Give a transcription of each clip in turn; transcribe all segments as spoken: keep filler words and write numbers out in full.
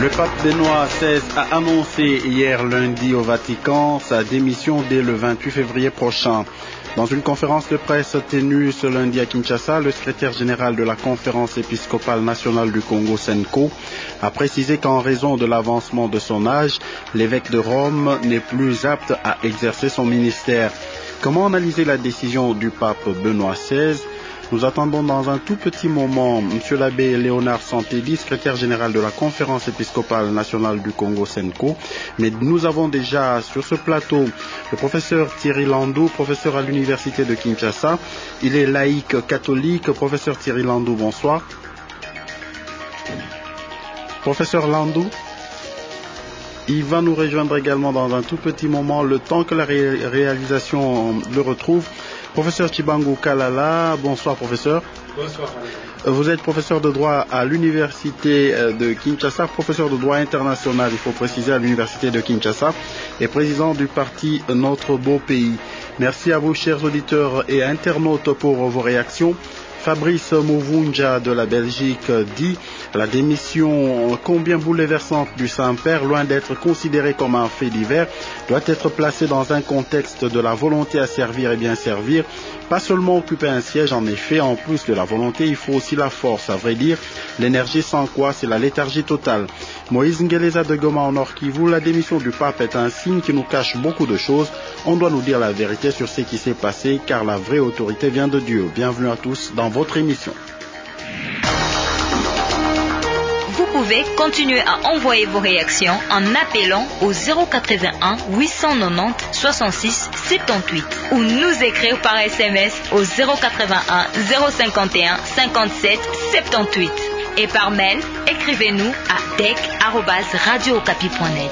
Le pape Benoît seize a annoncé hier lundi au Vatican sa démission dès le vingt-huit février prochain. Dans une conférence de presse tenue ce lundi à Kinshasa, le secrétaire général de la Conférence épiscopale nationale du Congo, SENCO, a précisé qu'en raison de l'avancement de son âge, l'évêque de Rome n'est plus apte à exercer son ministère. Comment analyser la décision du pape Benoît seize ? Nous attendons dans un tout petit moment M. l'abbé Léonard Santédi, secrétaire général de la Conférence épiscopale nationale du Congo, SENCO. Mais nous avons déjà sur ce plateau le professeur Thierry Landou, professeur à l'université de Kinshasa. Il est laïque catholique. Professeur Thierry Landou, bonsoir. Professeur Landou, il va nous rejoindre également dans un tout petit moment, le temps que la ré- réalisation le retrouve. Professeur Chibangu Kalala, bonsoir professeur. Bonsoir. Vous êtes professeur de droit à l'université de Kinshasa, professeur de droit international, il faut préciser, à l'université de Kinshasa, et président du parti Notre Beau Pays. Merci à vous, chers auditeurs et internautes, pour vos réactions. Fabrice Mouvunja de la Belgique dit « La démission combien bouleversante du Saint-Père, loin d'être considérée comme un fait divers, doit être placée dans un contexte de la volonté à servir et bien servir. Pas seulement occuper un siège, en effet, en plus de la volonté, il faut aussi la force. À vrai dire, l'énergie sans quoi, c'est la léthargie totale. » Moïse Ngeleza de Goma en Nord Kivu, la démission du pape est un signe qui nous cache beaucoup de choses. On doit nous dire la vérité sur ce qui s'est passé, car la vraie autorité vient de Dieu. Bienvenue à tous dans votre émission. Vous pouvez continuer à envoyer vos réactions en appelant au zéro quatre-vingt-un huit cent quatre-vingt-dix soixante-six soixante-dix-huit ou nous écrire par S M S au zéro quatre-vingt-un zéro cinquante et un cinquante-sept soixante-dix-huit et par mail, écrivez-nous à dec arobase radio okapi point net.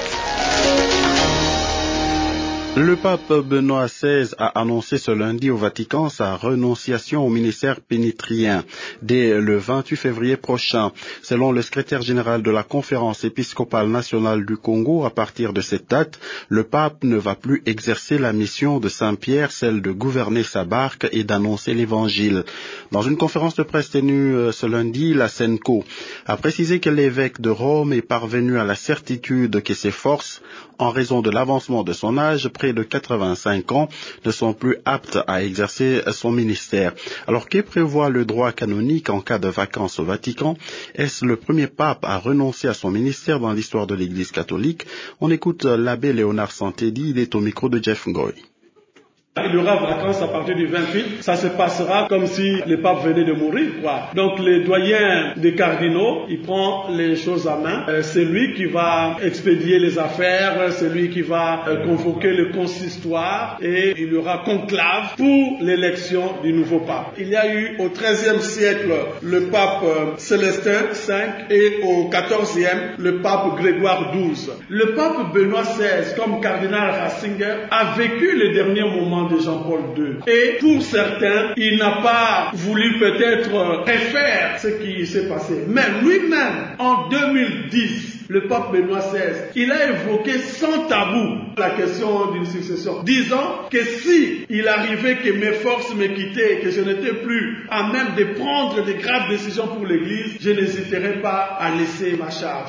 Le pape Benoît seize a annoncé ce lundi au Vatican sa renonciation au ministère pénitrien dès le vingt-huit février prochain. Selon le secrétaire général de la Conférence épiscopale nationale du Congo, à partir de cette date, le pape ne va plus exercer la mission de Saint-Pierre, celle de gouverner sa barque et d'annoncer l'évangile. Dans une conférence de presse tenue ce lundi, la SENCO a précisé que l'évêque de Rome est parvenu à la certitude que ses forces, en raison de l'avancement de son âge, près de quatre-vingt-cinq ans, ne sont plus aptes à exercer son ministère. Alors, que prévoit le droit canonique en cas de vacances au Vatican? Est-ce le premier pape à renoncer à son ministère dans l'histoire de l'Église catholique? On écoute l'abbé Léonard Santédi, il est au micro de Jeff Ngoy. Il y aura vacances à partir du vingt-huit. Ça se passera comme si le pape venait de mourir, quoi. Donc, le doyen des cardinaux, il prend les choses à main. Euh, c'est lui qui va expédier les affaires, c'est lui qui va euh, convoquer le consistoire et il y aura conclave pour l'élection du nouveau pape. Il y a eu au treizième siècle le pape euh, Célestin cinq et au quatorzième le pape Grégoire douze. Le pape Benoît seize, comme cardinal Ratzinger, a vécu les derniers moments de Jean-Paul deux. Et pour certains, il n'a pas voulu peut-être refaire ce qui s'est passé. Mais lui-même, en deux mille dix, le pape Benoît seize, il a évoqué sans tabou la question d'une succession, disant que si il arrivait que mes forces me quittaient, que je n'étais plus à même de prendre de graves décisions pour l'Église, je n'hésiterais pas à laisser ma charge.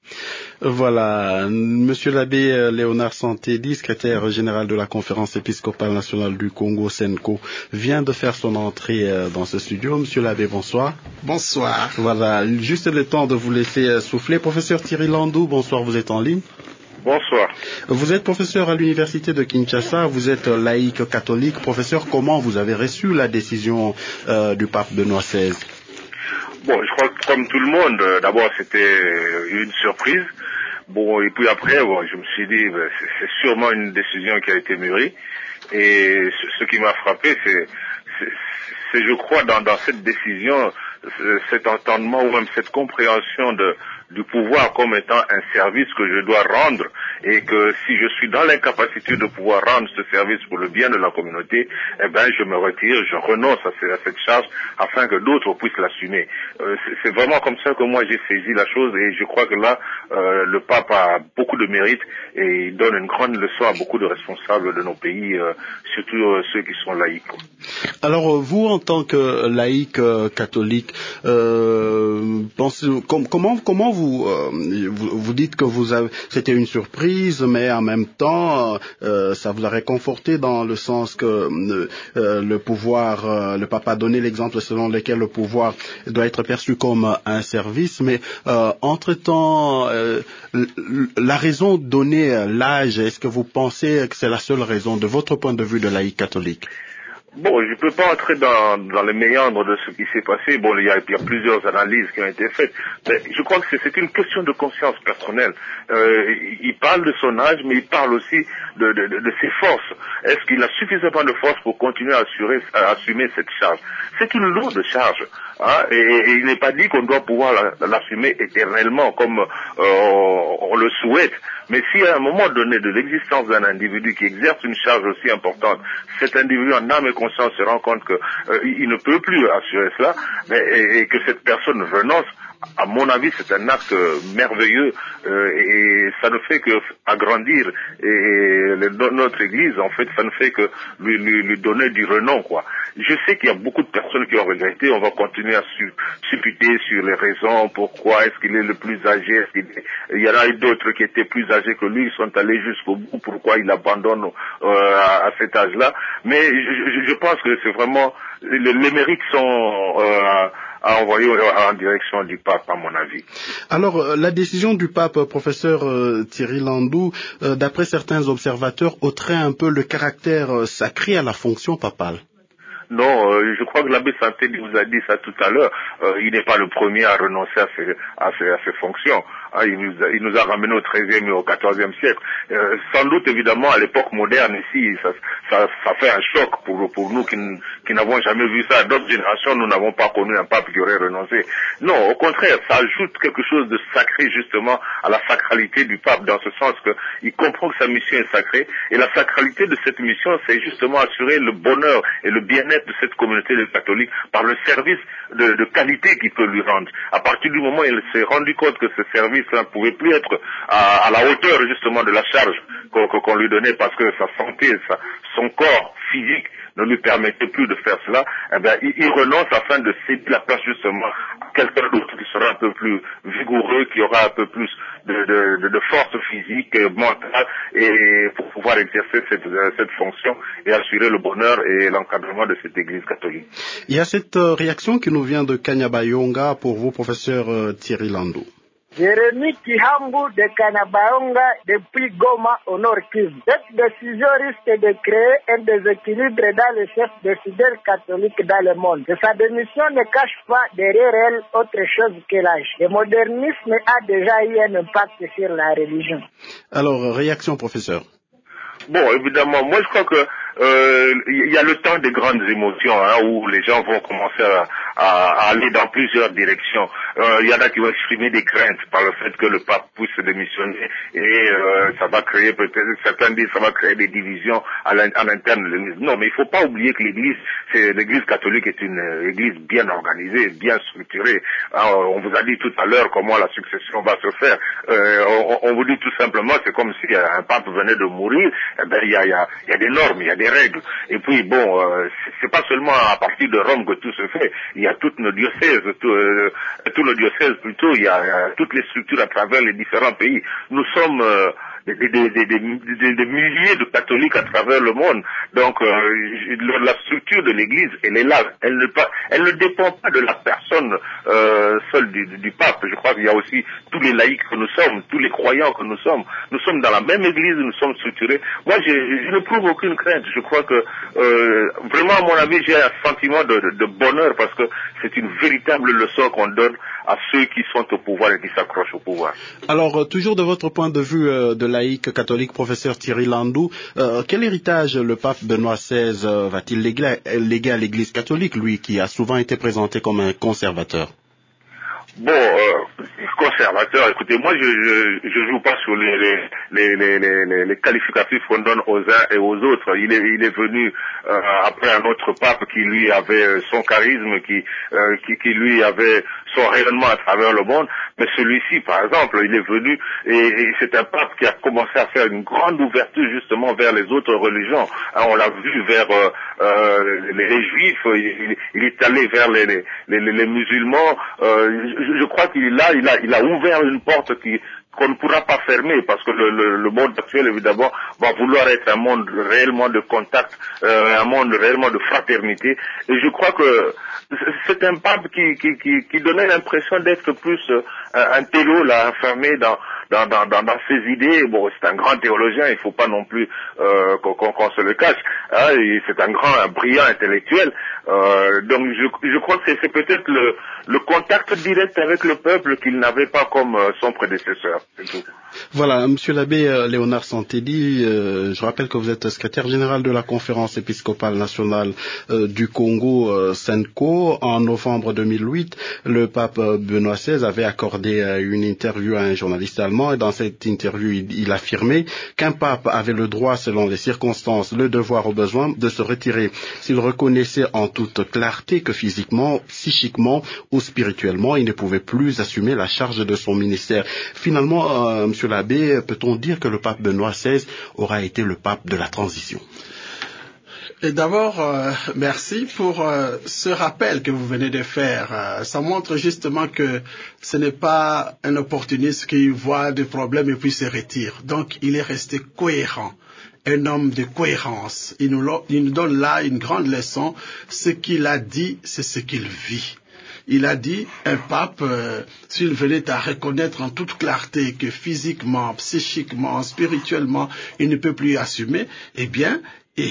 Voilà, Monsieur l'abbé Léonard Santédi, secrétaire général de la Conférence épiscopale nationale du Congo, SENCO, vient de faire son entrée dans ce studio. Monsieur l'abbé, bonsoir. Bonsoir. Voilà, juste le temps de vous laisser souffler. Professeur Thierry Landou, bonsoir, vous êtes en ligne. Bonsoir. Vous êtes professeur à l'université de Kinshasa, vous êtes laïque catholique. Professeur, comment vous avez reçu la décision euh, du pape Benoît seize? Bon, je crois que comme tout le monde, d'abord c'était une surprise. Bon, et puis après, bon, je me suis dit, ben, c'est, c'est sûrement une décision qui a été mûrie. Et ce, ce qui m'a frappé, c'est, c'est, c'est je crois, dans, dans cette décision, cet entendement ou même cette compréhension de, du pouvoir comme étant un service que je dois rendre, et que si je suis dans l'incapacité de pouvoir rendre ce service pour le bien de la communauté, eh ben je me retire, je renonce à cette charge afin que d'autres puissent l'assumer. Euh, c'est, c'est vraiment comme ça que moi j'ai saisi la chose, et je crois que là euh, le pape a beaucoup de mérite et il donne une grande leçon à beaucoup de responsables de nos pays, euh, surtout euh, ceux qui sont laïcs. Alors vous, en tant que laïque euh, catholique, catholique. Euh, pensez, com, comment comment vous, euh, vous vous dites que vous avez, c'était une surprise, mais en même temps, euh, ça vous a réconforté dans le sens que euh, le pouvoir, euh, le pape a donné l'exemple selon lequel le pouvoir doit être perçu comme un service, mais euh, entre-temps, euh, la raison donnée, l'âge, est-ce que vous pensez que c'est la seule raison de votre point de vue de laïc catholique? Bon, je ne peux pas entrer dans, dans les méandres de ce qui s'est passé. Bon, il y, a, il y a plusieurs analyses qui ont été faites. Mais je crois que c'est une question de conscience personnelle. Euh, il parle de son âge, mais il parle aussi de, de, de, de ses forces. Est-ce qu'il a suffisamment de force pour continuer à, assurer, à assumer cette charge? C'est une lourde charge. Hein, et, et il n'est pas dit qu'on doit pouvoir l'assumer éternellement comme euh, on le souhaite. Mais si à un moment donné de l'existence d'un individu qui exerce une charge aussi importante, cet individu en âme et conscience se rend compte que euh, il ne peut plus assurer cela, mais, et, et que cette personne renonce, à mon avis, c'est un acte merveilleux euh, et ça ne fait que agrandir et, et le, notre Église, en fait, ça ne fait que lui, lui, lui donner du renom, quoi. Je sais qu'il y a beaucoup de personnes qui ont regretté. On va continuer à su, supputer sur les raisons, pourquoi est-ce qu'il est le plus âgé. Est-ce qu'il est... Il y en a eu d'autres qui étaient plus âgés que lui, ils sont allés jusqu'au bout. Pourquoi il abandonne euh, à, à cet âge-là? Mais je, je, je pense que c'est vraiment les, les mérites sont euh, à envoyer en direction du pape, à mon avis. Alors, la décision du pape, professeur euh, Thierry Landou, euh, d'après certains observateurs, ôterait un peu le caractère euh, sacré à la fonction papale. Non, euh, je crois que l'abbé Santé vous a dit ça tout à l'heure. Euh, il n'est pas le premier à renoncer à ses, à ses, à ses fonctions. Ah, il, nous a, il nous a ramené au treizième et au quatorzième siècle. Euh, sans doute, évidemment, à l'époque moderne ici, ça, ça, ça fait un choc pour, pour nous qui, qui n'avons jamais vu ça. D'autres générations, nous n'avons pas connu un pape qui aurait renoncé. Non, au contraire, ça ajoute quelque chose de sacré, justement, à la sacralité du pape, dans ce sens qu'il comprend que sa mission est sacrée. Et la sacralité de cette mission, c'est justement assurer le bonheur et le bien-être de cette communauté de catholiques par le service de, de qualité qu'il peut lui rendre. À partir du moment où il s'est rendu compte que ce service-là ne pouvait plus être à, à la hauteur justement de la charge qu'on, qu'on lui donnait parce que sa santé, sa, son corps physique ne lui permettait plus de faire cela, eh bien, il, il renonce afin de céder la place justement à quelqu'un d'autre qui sera un peu plus vigoureux, qui aura un peu plus de, de, de, de force physique, mentale, et pour pouvoir exercer cette, cette fonction et assurer le bonheur et l'encadrement de cette Église catholique. Il y a cette euh, réaction qui nous vient de Kanyabayonga pour vous, professeur euh, Thierry Landou. Jérémy Kihambu de Kanyabayonga depuis Goma au Nord Kivu. Cette décision risque de créer un déséquilibre dans les chefs de fidèles catholiques dans le monde. Et sa démission ne cache pas derrière elle autre chose que l'âge. Le modernisme a déjà eu un impact sur la religion. Alors, réaction, professeur. Bon, évidemment, moi je crois que euh, il y a le temps des grandes émotions hein, où les gens vont commencer à, à, à aller dans plusieurs directions. Euh, il y en a qui vont exprimer des craintes par le fait que le pape puisse se démissionner et euh, ça va créer peut-être, certains disent ça va créer des divisions à l'interne de l'Église. Non, mais il faut pas oublier que l'Église, c'est l'Église catholique est une euh, Église bien organisée, bien structurée. Alors, on vous a dit tout à l'heure comment la succession va se faire. Euh, on, on vous dit tout simplement, c'est comme si un pape venait de mourir. Eh ben, il y a, y a, y a des normes, il y a des règles. Et puis, bon, euh, c'est pas seulement à partir de Rome que tout se fait. Il y a toutes nos diocèses, tout, euh, tout le diocèse plutôt, il y a euh, toutes les structures à travers les différents pays. Nous sommes euh, des, des, des, des, des, des milliers de catholiques à travers le monde. Donc, euh, la structure de l'Église, elle est là. Elle ne, pas, elle ne dépend pas de la personne euh, seule du, du pape. Je crois qu'il y a aussi tous les laïcs que nous sommes, tous les croyants que nous sommes. Nous sommes dans la même Église, nous sommes structurés. Moi, je, je ne prouve aucune crainte. Je crois que, euh, vraiment, à mon avis, j'ai un sentiment de, de, de bonheur parce que c'est une véritable leçon qu'on donne à ceux qui sont au pouvoir et qui s'accrochent au pouvoir. Alors, toujours de votre point de vue euh, de laïc catholique, professeur Thierry Landou, euh, quel héritage le pape Benoît seize euh, va-t-il léguer, léguer à l'Église catholique, lui qui a souvent été présenté comme un conservateur? Bon, euh, conservateur, écoutez, moi je, je je joue pas sur les les les les les, les qualificatifs qu'on donne aux uns et aux autres. Il est il est venu euh, après un autre pape qui lui avait son charisme, qui euh, qui qui lui avait son rayonnement à travers le monde. Mais celui-ci, par exemple, il est venu et, et c'est un pape qui a commencé à faire une grande ouverture justement vers les autres religions. Hein, on l'a vu vers euh, euh, les, les juifs, il, il est allé vers les les les, les musulmans. Euh, je, je crois qu'il a il a il a ouvert une porte qui qu'on ne pourra pas fermer parce que le, le, le monde actuel évidemment va vouloir être un monde réellement de contact, euh, un monde réellement de fraternité. Et je crois que c'est un pape qui qui qui, qui donnait l'impression d'être plus euh, un télo là enfermé dans Dans, dans, dans, dans ses idées. Bon, c'est un grand théologien, il faut pas non plus euh, qu'on, qu'on se le cache. Hein, c'est un grand, un brillant intellectuel. Euh, donc je, je crois que c'est, c'est peut-être le, le contact direct avec le peuple qu'il n'avait pas comme euh, son prédécesseur. C'est tout. Voilà, Monsieur l'abbé euh, Léonard Santelli, euh, je rappelle que vous êtes secrétaire général de la Conférence épiscopale nationale euh, du Congo, euh, SENCO. En novembre deux mille huit, le pape euh, Benoît seize avait accordé euh, une interview à un journaliste allemand et dans cette interview, il, il affirmait qu'un pape avait le droit, selon les circonstances, le devoir au besoin de se retirer s'il reconnaissait en toute clarté que physiquement, psychiquement ou spirituellement, il ne pouvait plus assumer la charge de son ministère. Finalement, euh, Monsieur l'abbé, peut-on dire que le pape Benoît seize aura été le pape de la transition? Et d'abord, euh, merci pour euh, ce rappel que vous venez de faire. Euh, ça montre justement que ce n'est pas un opportuniste qui voit des problèmes et puis se retire. Donc, il est resté cohérent. Un homme de cohérence. Il nous, il nous donne là une grande leçon. Ce qu'il a dit, c'est ce qu'il vit. Il a dit, un pape, euh, s'il venait à reconnaître en toute clarté que physiquement, psychiquement, spirituellement, il ne peut plus assumer, eh bien,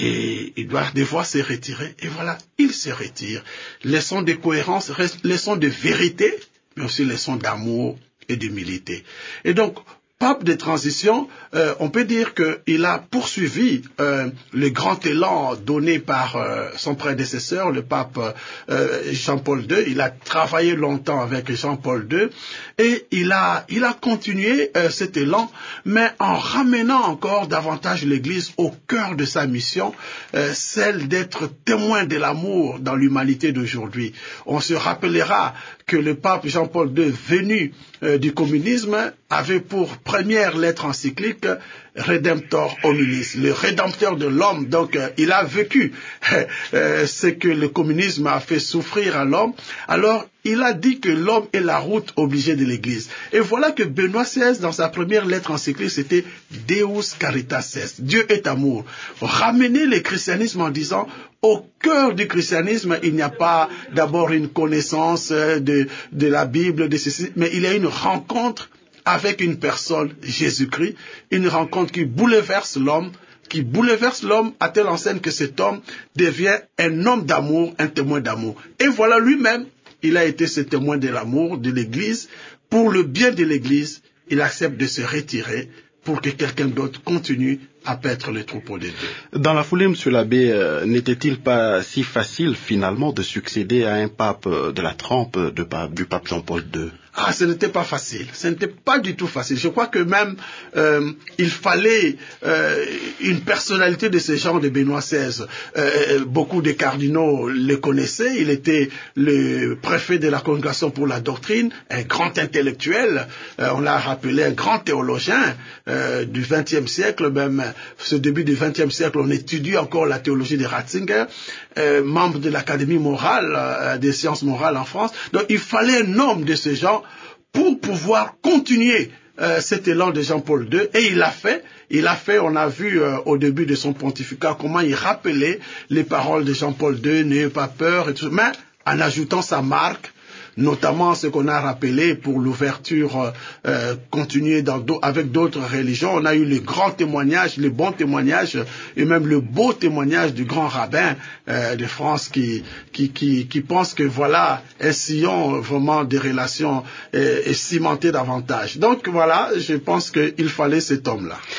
et il doit devoir se retirer. Et voilà, il se retire. Leçon de cohérence, leçon de vérité, mais aussi leçon d'amour et d'humilité. Et donc, pape de transition, euh, on peut dire qu'il a poursuivi euh, le grand élan donné par euh, son prédécesseur, le pape euh, Jean-Paul deux. Il a travaillé longtemps avec Jean-Paul deux et il a, il a continué euh, cet élan, mais en ramenant encore davantage l'Église au cœur de sa mission, euh, celle d'être témoin de l'amour dans l'humanité d'aujourd'hui. On se rappellera que le pape Jean-Paul deux, venu euh, du communisme, avait pour première lettre encyclique Redemptor hominis, le rédempteur de l'homme. Donc euh, il a vécu euh, ce que le communisme a fait souffrir à l'homme. Alors il a dit que l'homme est la route obligée de l'Église. Et voilà que Benoît seize, dans sa première lettre encyclique, c'était Deus caritas est, Dieu est amour. Ramener le christianisme en disant, au cœur du christianisme, il n'y a pas d'abord une connaissance de, de la Bible, de ceci, mais il y a une rencontre avec une personne, Jésus-Christ, une rencontre qui bouleverse l'homme, qui bouleverse l'homme à telle enseigne que cet homme devient un homme d'amour, un témoin d'amour. Et voilà lui-même, il a été ce témoin de l'amour de l'Église. Pour le bien de l'Église, il accepte de se retirer pour que quelqu'un d'autre continue à paître le troupeau de Dieu. Dans la foulée, Monsieur l'abbé, euh, n'était-il pas si facile finalement de succéder à un pape euh, de la trempe de pape, du pape Jean-Paul deux? Ah, ce n'était pas facile. Ce n'était pas du tout facile. Je crois que même euh, il fallait euh, une personnalité de ce genre de Benoît seize. Euh, beaucoup de cardinaux le connaissaient. Il était le préfet de la Congrégation pour la doctrine, un grand intellectuel. Euh, on l'a rappelé, un grand théologien euh, du vingtième siècle. Même ce début du vingtième siècle, on étudie encore la théologie de Ratzinger, euh, membre de l'Académie morale euh, des sciences morales en France. Donc il fallait un homme de ce genre pour pouvoir continuer euh, cet élan de Jean-Paul deux, et il l'a fait. Il a fait, on a vu euh, au début de son pontificat comment il rappelait les paroles de Jean-Paul deux, n'ayez pas peur, et tout, mais en ajoutant sa marque, notamment ce qu'on a rappelé pour l'ouverture euh, continuée dans do- avec d'autres religions. On a eu le grand témoignage, le bon témoignage et même le beau témoignage du grand rabbin euh, de France qui, qui, qui, qui pense que voilà, un sillon vraiment des relations est, est cimenté davantage. Donc voilà, je pense qu'il fallait cet homme-là.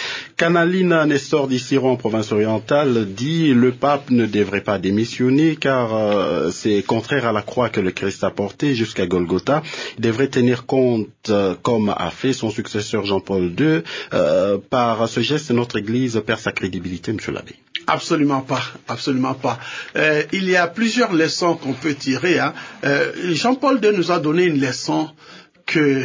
Canalina Nestor d'Issiron, province orientale, dit le pape ne devrait pas démissionner car euh, c'est contraire à la croix que le Christ a portée jusqu'à Golgotha. Il devrait tenir compte, euh, comme a fait son successeur Jean-Paul deux. Euh, par ce geste, notre Église perd sa crédibilité, monsieur l'abbé. Absolument pas, absolument pas. Euh, il y a plusieurs leçons qu'on peut tirer. Hein. Euh, Jean-Paul deux nous a donné une leçon que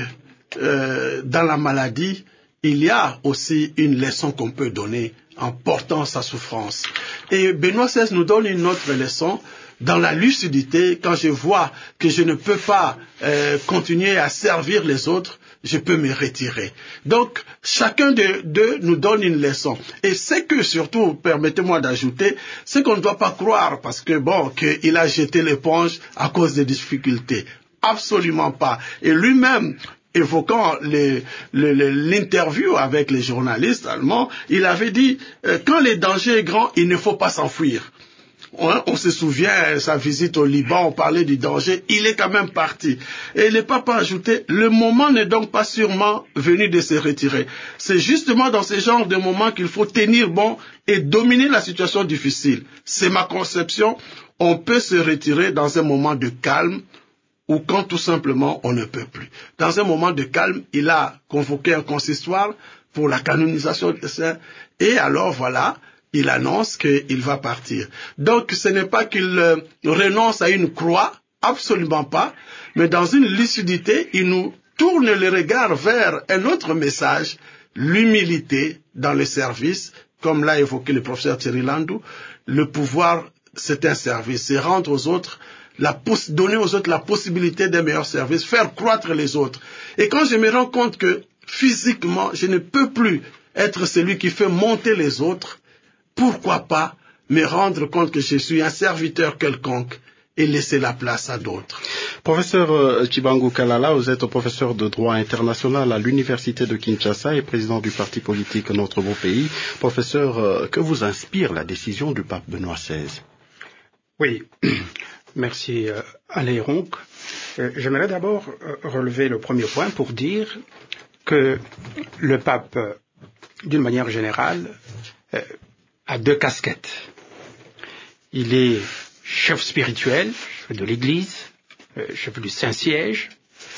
euh, dans la maladie, il y a aussi une leçon qu'on peut donner en portant sa souffrance. Et Benoît seize nous donne une autre leçon dans la lucidité. Quand je vois que je ne peux pas euh, continuer à servir les autres, je peux me retirer. Donc, chacun d'eux nous donne une leçon. Et c'est que surtout, permettez-moi d'ajouter, c'est qu'on ne doit pas croire parce que bon, qu'il a jeté l'éponge à cause des difficultés. Absolument pas. Et lui-même, évoquant les, les, les, l'interview avec les journalistes allemands, il avait dit euh, quand le danger est grand, il ne faut pas s'enfuir. On, on se souvient, sa visite au Liban, on parlait du danger, il est quand même parti. Et le pape a ajouté, le moment n'est donc pas sûrement venu de se retirer. C'est justement dans ce genre de moments qu'il faut tenir bon et dominer la situation difficile. C'est ma conception, on peut se retirer dans un moment de calme, ou quand tout simplement on ne peut plus. Dans un moment de calme, il a convoqué un consistoire pour la canonisation des saints, et alors voilà, il annonce qu'il va partir. Donc ce n'est pas qu'il euh, renonce à une croix, absolument pas, mais dans une lucidité, il nous tourne le regard vers un autre message, l'humilité dans le service, comme l'a évoqué le professeur Thierry Landou. Le pouvoir, c'est un service, c'est rendre aux autres La poss- donner aux autres la possibilité d'un meilleur service, faire croître les autres. Et quand je me rends compte que physiquement, je ne peux plus être celui qui fait monter les autres, pourquoi pas me rendre compte que je suis un serviteur quelconque et laisser la place à d'autres. Professeur euh, Chibangu Kalala, vous êtes professeur de droit international à l'université de Kinshasa et président du parti politique Notre Beau Pays. Professeur, euh, que vous inspire la décision du pape Benoît seize? Oui. Merci euh, Alain Ronc. Euh, j'aimerais d'abord euh, relever le premier point pour dire que le pape, euh, d'une manière générale, euh, a deux casquettes. Il est chef spirituel de l'Église, euh, chef du Saint-Siège,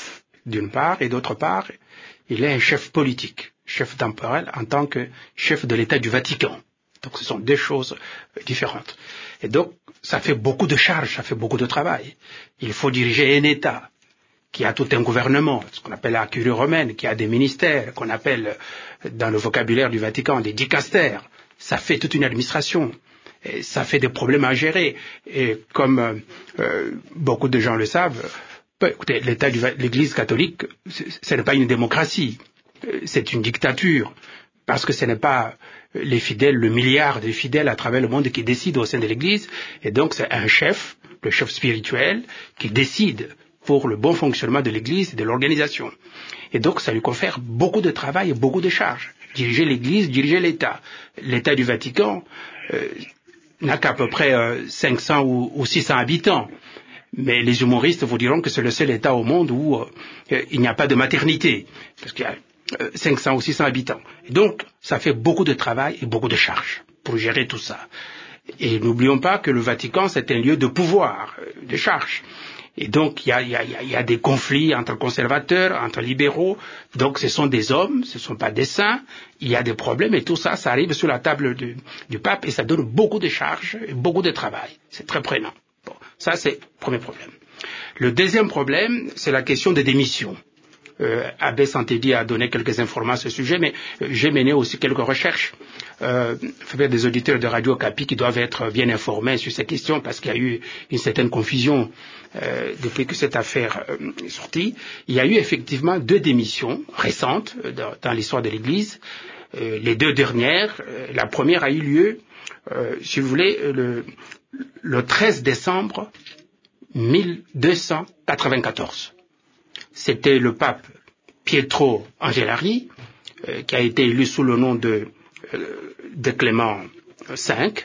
d'une part, et d'autre part, il est un chef politique, chef temporel en tant que chef de l'État du Vatican. Donc ce sont deux choses euh, différentes. Et donc, ça fait beaucoup de charges, ça fait beaucoup de travail. Il faut diriger un État qui a tout un gouvernement, ce qu'on appelle la curie romaine, qui a des ministères, qu'on appelle dans le vocabulaire du Vatican des dicastères. Ça fait toute une administration. Et ça fait des problèmes à gérer. Et comme euh, beaucoup de gens le savent, bah, écoutez, l'État de l'Église catholique, ce n'est pas une démocratie, c'est une dictature. Parce que ce n'est pas les fidèles, le milliard de fidèles à travers le monde qui décident au sein de l'Église. Et donc c'est un chef, le chef spirituel, qui décide pour le bon fonctionnement de l'Église et de l'organisation. Et donc ça lui confère beaucoup de travail et beaucoup de charges. Diriger l'Église, diriger l'État. L'État du Vatican euh, n'a qu'à peu près euh, cinq cents ou, ou six cents habitants. Mais les humoristes vous diront que c'est le seul État au monde où euh, il n'y a pas de maternité. Parce qu'il y a cinq cents ou six cents habitants. Et donc, ça fait beaucoup de travail et beaucoup de charges pour gérer tout ça. Et n'oublions pas que le Vatican, c'est un lieu de pouvoir, de charges. Et donc, il y a, y, a, y a des conflits entre conservateurs, entre libéraux. Donc, ce sont des hommes, ce ne sont pas des saints. Il y a des problèmes et tout ça, ça arrive sur la table du, du pape et ça donne beaucoup de charges et beaucoup de travail. C'est très prenant. Bon, ça, c'est le premier problème. Le deuxième problème, c'est la question des démissions. Euh, Abbé Santédi a donné quelques informations à ce sujet, mais euh, j'ai mené aussi quelques recherches. Euh, avec des auditeurs de Radio Okapi qui doivent être bien informés sur ces questions parce qu'il y a eu une certaine confusion euh, depuis que cette affaire euh, est sortie. Il y a eu effectivement deux démissions récentes euh, dans, dans l'histoire de l'Église. Euh, les deux dernières, euh, la première a eu lieu, euh, si vous voulez, le, le treize décembre mille deux cent quatre-vingt-quatorze. C'était le pape Pietro Angelari, euh, qui a été élu sous le nom de, euh, de Clément cinq.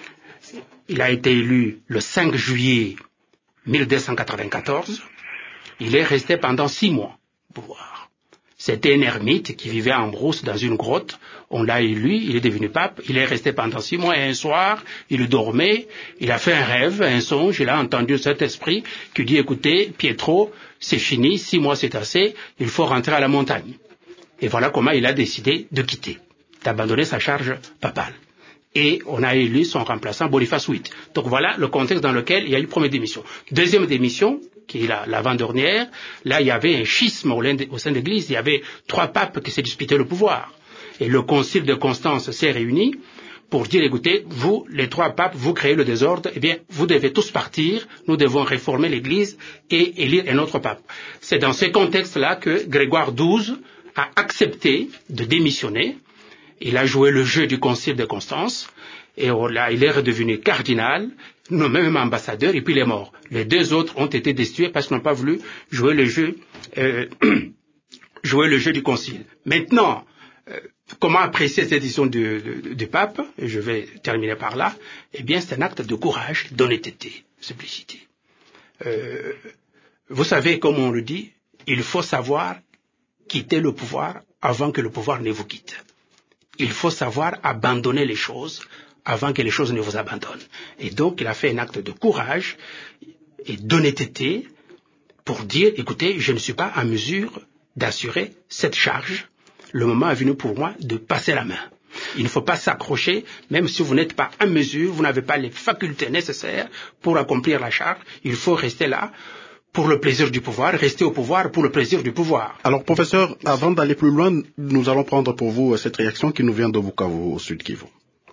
Il a été élu le cinq juillet mille deux cent quatre-vingt-quatorze. Il est resté pendant six mois au pouvoir. C'était un ermite qui vivait en brousse dans une grotte. On l'a élu, il est devenu pape. Il est resté pendant six mois et un soir, il dormait. Il a fait un rêve, un songe. Il a entendu cet esprit qui dit, écoutez, Pietro, c'est fini, six mois c'est assez, il faut rentrer à la montagne. Et voilà comment il a décidé de quitter, d'abandonner sa charge papale. Et on a élu son remplaçant, Boniface huit. Donc voilà le contexte dans lequel il y a eu première démission. Deuxième démission, qui est la, l'avant-dernière, là il y avait un schisme au, au sein de l'Église, il y avait trois papes qui se disputaient le pouvoir. Et le concile de Constance s'est réuni pour dire, écoutez, vous, les trois papes, vous créez le désordre, eh bien, vous devez tous partir, nous devons réformer l'Église et élire un autre pape. C'est dans ce contexte-là que Grégoire douze a accepté de démissionner. Il a joué le jeu du concile de Constance, et là, il est redevenu cardinal, nommé même ambassadeur, et puis il est mort. Les deux autres ont été destitués parce qu'ils n'ont pas voulu jouer le jeu, euh, jouer le jeu du concile. Maintenant, euh, comment apprécier cette décision du, du, du pape, et je vais terminer par là, eh bien, c'est un acte de courage, d'honnêteté, de simplicité. Euh, vous savez, comme on le dit, il faut savoir quitter le pouvoir avant que le pouvoir ne vous quitte. Il faut savoir abandonner les choses avant que les choses ne vous abandonnent. Et donc, il a fait un acte de courage et d'honnêteté pour dire, écoutez, je ne suis pas en mesure d'assurer cette charge. Le moment est venu pour moi de passer la main. Il ne faut pas s'accrocher, même si vous n'êtes pas en mesure, vous n'avez pas les facultés nécessaires pour accomplir la charge. Il faut rester là pour le plaisir du pouvoir, rester au pouvoir pour le plaisir du pouvoir. Alors, professeur, avant d'aller plus loin, nous allons prendre pour vous cette réaction qui nous vient de Bukavu, au Sud Kivu.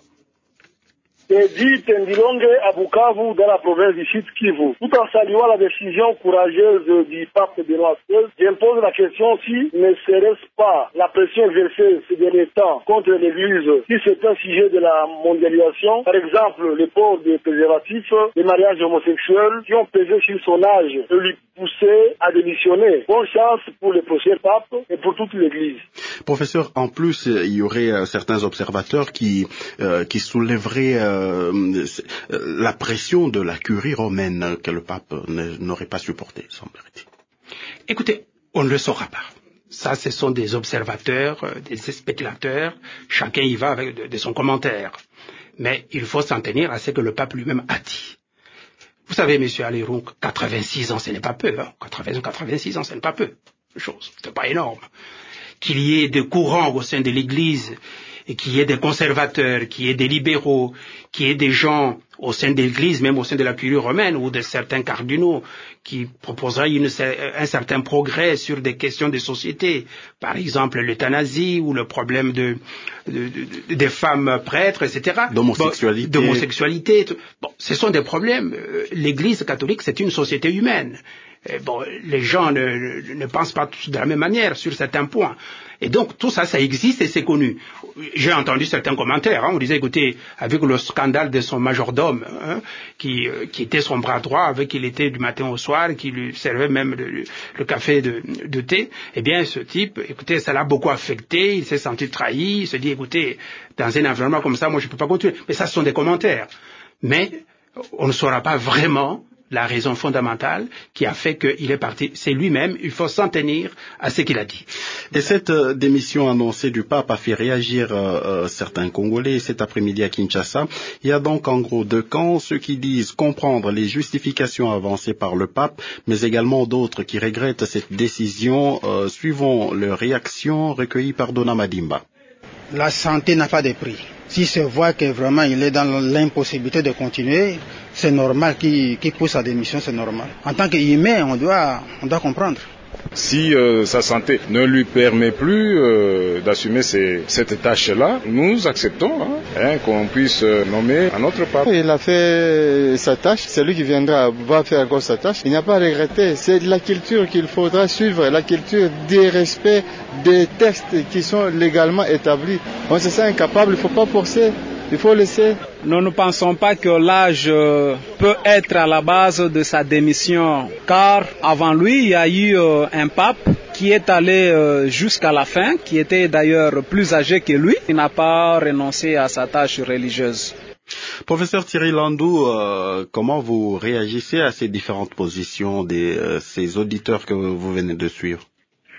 C'est dit Tendilonge à Bukavu, dans la province du Sud Kivu. Tout en saluant la décision courageuse du pape Benoît seize, j'impose la question si ne serait-ce pas la pression exercée ces derniers temps contre l'Église, si c'est un sujet de la mondialisation, par exemple le port des préservatifs, les mariages homosexuels qui ont pesé sur son âge et lui pousser à démissionner. Bonne chance pour le prochain pape et pour toute l'Église. Professeur, en plus, il y aurait euh, certains observateurs qui, euh, qui soulèveraient euh, la pression de la curie romaine que le pape n'aurait pas supportée, semblerait-il. Écoutez, on ne le saura pas. Ça, ce sont des observateurs, des spéculateurs. Chacun y va avec de, de son commentaire. Mais il faut s'en tenir à ce que le pape lui-même a dit. Vous savez, monsieur Aléron, quatre-vingt-six ans, ce n'est pas peu. Hein. quatre-vingts, quatre-vingt-six ans, ce n'est pas peu. Chose, c'est pas énorme. Qu'il y ait des courants au sein de l'Église, et qu'il y ait des conservateurs, qu'il y ait des libéraux, qu'il y ait des gens au sein de l'Église, même au sein de la curie romaine, ou de certains cardinaux qui proposeraient une, un certain progrès sur des questions de société, par exemple l'euthanasie ou le problème de, de, de, des femmes prêtres, et cetera. D'homosexualité. Bon, d'homosexualité. Bon, ce sont des problèmes. L'Église catholique, c'est une société humaine. Et bon, les gens ne, ne pensent pas tous de la même manière sur certains points. Et donc, tout ça, ça existe et c'est connu. J'ai entendu certains commentaires. Hein, on disait, écoutez, avec le scandale de son majordome, hein, qui, euh, qui était son bras droit, avec qui il était du matin au soir, qui lui servait même le, le café de, de thé, eh bien, ce type, écoutez, ça l'a beaucoup affecté, il s'est senti trahi, il se dit, écoutez, dans un environnement comme ça, moi, je ne peux pas continuer. Mais ça, ce sont des commentaires. Mais on ne saura pas vraiment la raison fondamentale qui a fait qu'il est parti. C'est lui-même, il faut s'en tenir à ce qu'il a dit. Et cette euh, démission annoncée du pape a fait réagir euh, euh, certains Congolais cet après-midi à Kinshasa. Il y a donc en gros deux camps, ceux qui disent comprendre les justifications avancées par le pape, mais également d'autres qui regrettent cette décision, euh, suivant leur réaction recueillie par Dona Madimba. La santé n'a pas de prix. Si se voit que vraiment il est dans l'impossibilité de continuer, c'est normal qu'il qu'il pousse sa démission, c'est normal. En tant qu'humain, on doit, on doit comprendre. Si euh, sa santé ne lui permet plus euh, d'assumer ces, cette tâche-là, nous acceptons hein, hein, qu'on puisse euh, nommer un autre pape. Il a fait sa tâche, c'est lui qui viendra, va faire encore sa tâche. Il n'a pas à regretter, c'est la culture qu'il faudra suivre, la culture des respects des textes qui sont légalement établis. On se sent incapable, il ne faut pas forcer. Il faut laisser. Nous ne pensons pas que l'âge peut être à la base de sa démission, car avant lui, il y a eu un pape qui est allé jusqu'à la fin, qui était d'ailleurs plus âgé que lui. Il n'a pas renoncé à sa tâche religieuse. Professeur Thierry Landou, euh, comment vous réagissez à ces différentes positions de euh, ces auditeurs que vous venez de suivre?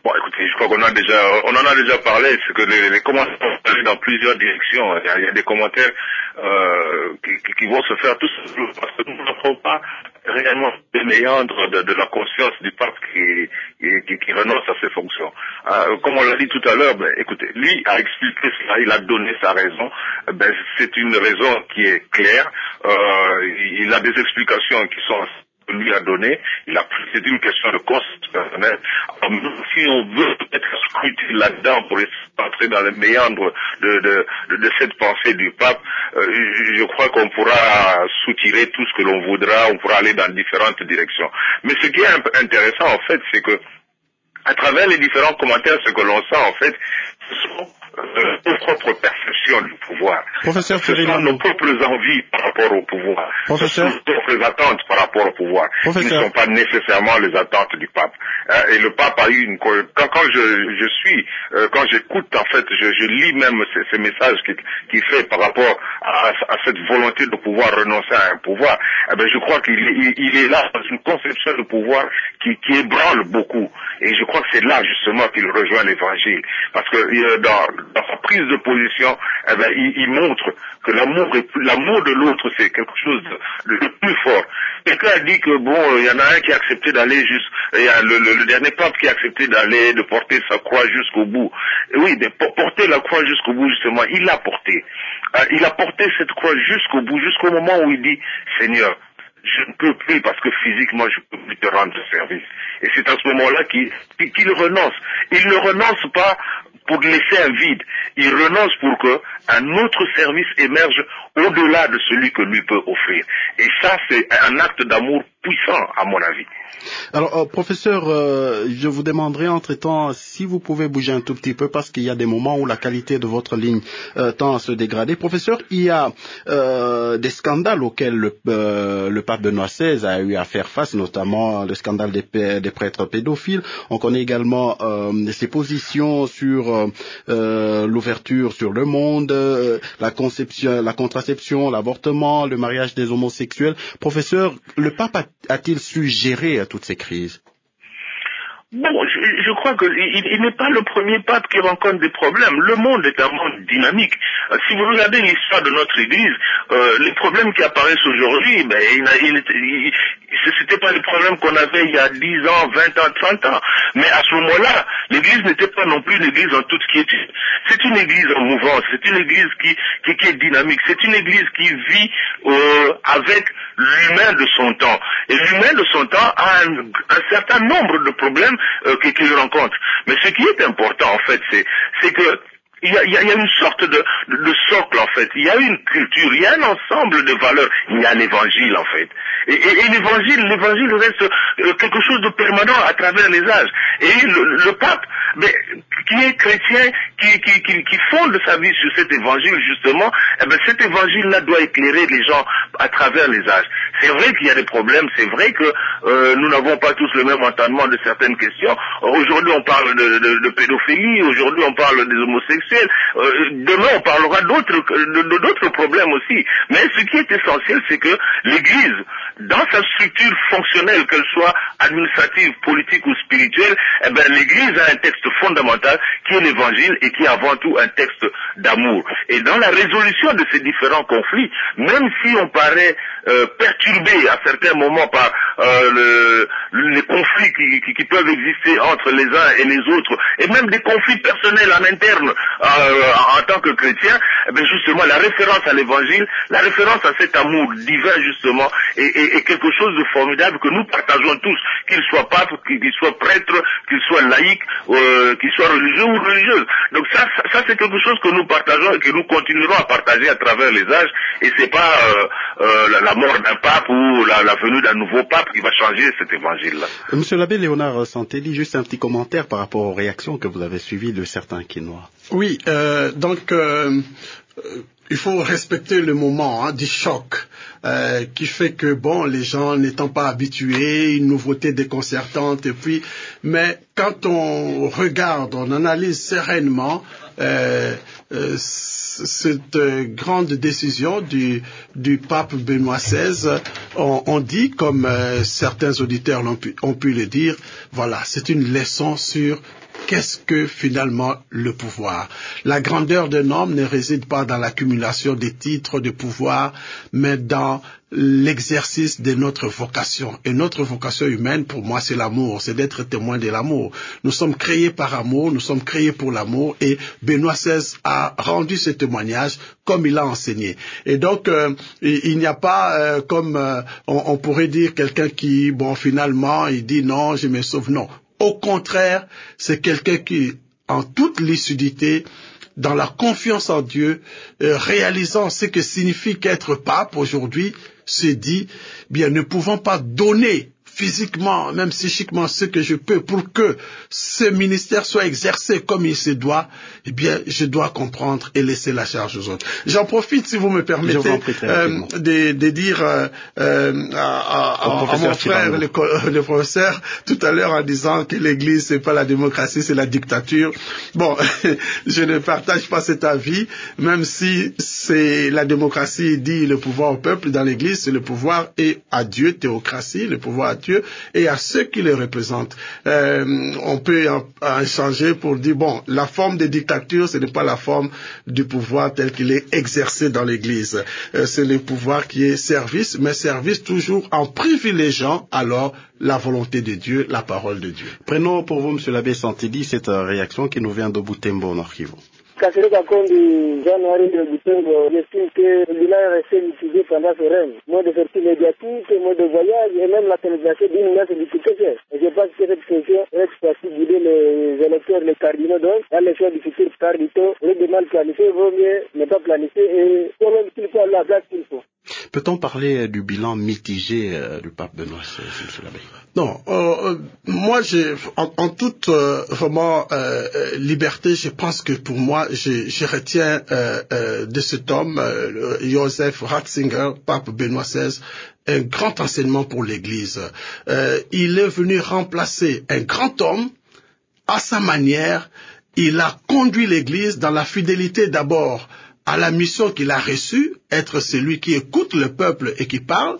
Bon, écoutez, je crois qu'on a déjà, on en a déjà parlé, c'est que les, les commentaires vont aller dans plusieurs directions. Il y a, il y a des commentaires euh, qui, qui, qui vont se faire tous parce que nous n'avons pas réellement les méandres de, de la conscience du pape qui, qui, qui renonce à ses fonctions. Euh, comme on l'a dit tout à l'heure, ben, écoutez, lui a expliqué cela, il a donné sa raison. Ben, c'est une raison qui est claire. Euh, il a des explications qui sont lui a donné, il a, c'est une question de conscience personnelle. Alors, si on veut peut-être scruter là-dedans pour entrer dans les méandres de, de, de, de cette pensée du pape, euh, je crois qu'on pourra soutirer tout ce que l'on voudra, on pourra aller dans différentes directions. Mais ce qui est intéressant en fait, c'est que à travers les différents commentaires, ce que l'on sent en fait, ce sont euh, nos propres perceptions du pouvoir. Professeur Ce sont nos propres envies par rapport au pouvoir. Professeur. Ce sont nos propres attentes par rapport au pouvoir. Professeur. Qui ne sont pas nécessairement les attentes du pape. Euh, et le pape a eu une... Quand, quand je, je suis, euh, quand j'écoute en fait, je, je lis même ces, ces messages qu'il qui fait par rapport à, à cette volonté de pouvoir renoncer à un pouvoir, eh ben, je crois qu'il il, il est là dans une conception de pouvoir qui, qui ébranle beaucoup. Et je crois que c'est là justement qu'il rejoint l'évangile. Parce que euh, dans, dans sa prise de position, eh ben, il, il montre que l'amour est l'amour de l'autre, c'est quelque chose de, de plus fort. Quelqu'un a dit que bon, il y en a un qui a accepté d'aller juste, il y a le, le, le dernier pape qui a accepté d'aller, de porter sa croix jusqu'au bout. Et oui, mais pour porter la croix jusqu'au bout, justement, il l'a portée. Euh, il a porté cette croix jusqu'au bout, jusqu'au moment où il dit, Seigneur, je ne peux plus parce que physiquement je ne peux plus te rendre service. Et c'est à ce moment-là qu'il qu'il renonce. Il ne renonce pas pour laisser un vide. Il renonce pour que un autre service émerge au-delà de celui que lui peut offrir. Et ça, c'est un acte d'amour puissant, à mon avis. Alors, euh, professeur, euh, je vous demanderai entre-temps si vous pouvez bouger un tout petit peu parce qu'il y a des moments où la qualité de votre ligne euh, tend à se dégrader. Professeur, il y a euh, des scandales auxquels le, euh, le pape Benoît seize a eu à faire face, notamment le scandale des, des prêtres pédophiles. On connaît également euh, ses positions sur euh, euh, l'ouverture sur le monde, euh, la conception, la contraception, l'avortement, le mariage des homosexuels. Professeur, le pape a, a-t-il su gérer toutes ces crises? Bon, je, je crois qu'il il, il n'est pas le premier pape qui rencontre des problèmes. Le monde est un monde dynamique. Euh, si vous regardez l'histoire de notre Église, euh, les problèmes qui apparaissent aujourd'hui, ben, il, il, il, c'était pas les problèmes qu'on avait il y a dix ans, vingt ans, trente ans. Mais à ce moment-là, l'Église n'était pas non plus une Église en toute quiétude. C'est une Église en mouvance, c'est une Église qui, qui, qui est dynamique, c'est une Église qui vit euh, avec l'humain de son temps. Et l'humain de son temps a un, un certain nombre de problèmes euh, qu'il rencontre. Mais ce qui est important, en fait, c'est, c'est que il y, a, il y a une sorte de, de, de socle, en fait. Il y a une culture, il y a un ensemble de valeurs. Il y a l'évangile, en fait. Et, et, et l'évangile, l'évangile reste euh, quelque chose de permanent à travers les âges. Et le, le pape, mais, qui est chrétien, qui, qui, qui, qui fonde sa vie sur cet évangile, justement, eh ben, cet évangile-là doit éclairer les gens à travers les âges. C'est vrai qu'il y a des problèmes, c'est vrai que euh, nous n'avons pas tous le même entendement de certaines questions. Aujourd'hui, on parle de, de, de pédophilie, aujourd'hui, on parle des homosexuels, euh, demain, on parlera d'autres, de, d'autres problèmes aussi. Mais ce qui est essentiel, c'est que l'Église, dans sa structure fonctionnelle, qu'elle soit administrative, politique ou spirituelle, eh ben, l'Église a un texte fondamental qui est l'Évangile et qui est avant tout un texte d'amour. Et dans la résolution de ces différents conflits, même si on paraît euh, perturbé à certains moments par euh, le, les conflits qui, qui, qui peuvent exister entre les uns et les autres, et même des conflits personnels en interne euh, en tant que chrétien, eh bien justement la référence à l'Évangile, la référence à cet amour divin justement, est, est, est quelque chose de formidable que nous partageons tous, qu'il soit pape, qu'il soit prêtre, qu'il soit laïque, euh, qu'il soit religieux ou religieuse. Donc ça, ça, ça c'est quelque chose que nous partageons et que nous continuerons à partager à travers les âges, et c'est pas euh, euh, la, la mort d'un pape ou la, la venue d'un nouveau pape qui va changer cet évangile-là. Monsieur l'abbé Léonard Santelli, juste un petit commentaire par rapport aux réactions que vous avez suivies de certains Quinois. Oui, euh, donc euh, il faut respecter le moment hein, du choc euh, qui fait que bon, les gens n'étant pas habitués, une nouveauté déconcertante, et puis, mais quand on regarde, on analyse sereinement euh, euh, cette euh, grande décision du, du pape Benoît seize, on, on dit, comme euh, certains auditeurs l'ont pu, ont pu le dire, voilà, c'est une leçon sur qu'est-ce que finalement le pouvoir? La grandeur d'un homme ne réside pas dans l'accumulation des titres de pouvoir, mais dans l'exercice de notre vocation. Et notre vocation humaine, pour moi, c'est l'amour, c'est d'être témoin de l'amour. Nous sommes créés par amour, nous sommes créés pour l'amour, et Benoît seize a rendu ce témoignage comme il l'a enseigné. Et donc, euh, il n'y a pas, euh, comme euh, on, on pourrait dire, quelqu'un qui, bon, finalement, il dit non, je me sauve. Non. Au contraire, c'est quelqu'un qui, en toute lucidité, dans la confiance en Dieu, euh, réalisant ce que signifie qu'être pape aujourd'hui, se dit, bien, ne pouvons pas donner physiquement, même psychiquement, ce que je peux pour que ce ministère soit exercé comme il se doit, eh bien, je dois comprendre et laisser la charge aux autres. J'en profite, si vous me permettez, euh, de, de dire euh, euh, à, à, à mon frère, le, le professeur, tout à l'heure en disant que l'Église, c'est pas la démocratie, c'est la dictature. Bon, je ne partage pas cet avis, même si c'est la démocratie dit le pouvoir au peuple, dans l'Église, c'est le pouvoir et à Dieu, théocratie, le pouvoir à Dieu et à ceux qui les représentent. Euh, on peut en, en changer pour dire, bon, la forme de dictature, ce n'est pas la forme du pouvoir tel qu'il est exercé dans l'Église. Euh, c'est le pouvoir qui est service, mais service toujours en privilégiant alors la volonté de Dieu, la parole de Dieu. Prenons pour vous, Monsieur l'abbé Santidi, cette réaction qui nous vient de Butembo, Nord Kivu. Kasereka Kondi, Jean-Marie de Butembo, j'estime que le village est resté utilisé pendant ce règne. Moins de sorties médiatiques, moins de voyages, et même la télévision d'une immense difficulté. Et je pense que cette question reste facile de guider les électeurs, les cardinaux, donc, dans les choix du futur cardinaux, les demandes planifiées, vaut mieux ne pas planifier, et quand même qu'il faut aller à la place qu'il faut. Peut-on parler du bilan mitigé euh, du pape Benoît seize, Monsieur l'abbé? Non, euh, moi, j'ai, en, en toute euh, vraiment euh, liberté, je pense que pour moi, je, je retiens euh, euh, de cet homme, euh, Joseph Ratzinger, pape Benoît seize, un grand enseignement pour l'Église. Euh, il est venu remplacer un grand homme à sa manière. Il a conduit l'Église dans la fidélité d'abord à la mission qu'il a reçue, être celui qui écoute le peuple et qui parle.